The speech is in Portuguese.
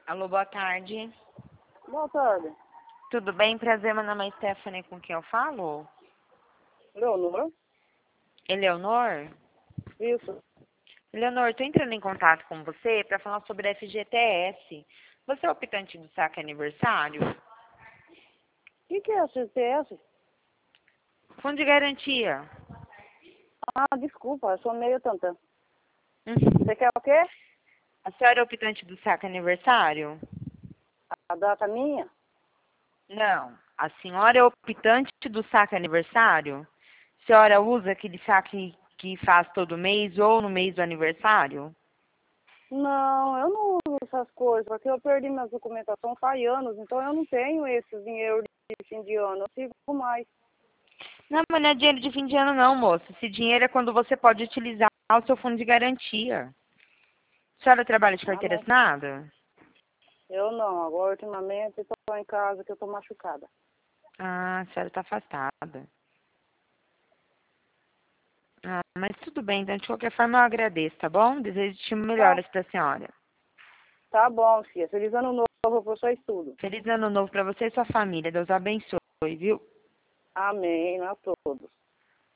Alô, boa tarde. Boa tarde. Tudo bem? Prazer, meu nome é Stephanie, com quem eu falo? Leonor? Eleonor? Isso. Eleonor, estou entrando em contato com você para falar sobre a FGTS. Você é optante do saque aniversário? O que é a CTS? Fundo de garantia. Ah, desculpa, eu sou meio tantã. Uhum. Você quer o quê? A senhora é optante do saque aniversário? A data minha? Não. A senhora é optante do saque aniversário? A senhora usa aquele saque que faz todo mês ou no mês do aniversário? Não, eu não uso essas coisas, porque eu perdi minha documentação faz anos, então eu não tenho esse dinheiro de fim de ano, eu sigo mais. Não, mas não é dinheiro de fim de ano não, moça. Esse dinheiro é quando você pode utilizar o seu fundo de garantia. A senhora trabalha de Ah, carteira não. assinada? Eu não, agora ultimamente estou em casa que eu estou machucada. Ah, a senhora está afastada. Ah, mas tudo bem, então de qualquer forma eu agradeço, tá bom? Desejo Tá, melhoras para a senhora. tá bom, filha. Feliz ano novo para vocês tudo. Feliz ano novo para você e sua família. Deus abençoe, viu? Amém, a todos.